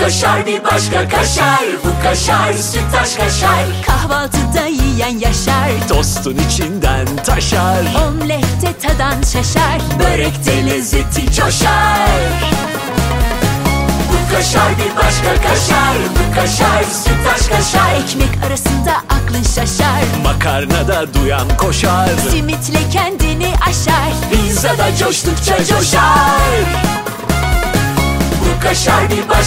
kaşar bir başka kaşar. Bu kaşar Süttaş kaşar. Kahvaltıda yiyen yaşar, Tostun içinden taşar. omlette tadan şaşar, Börekte lezzeti coşar. Bu kaşar bir başka kaşar. Bu kaşar Süttaş kaşar. ekmek arasında aklın şaşar, Makarnada duyan koşar. simitle kendini aşar. Pizzada coştukça coşar. Bu kaşar bir başka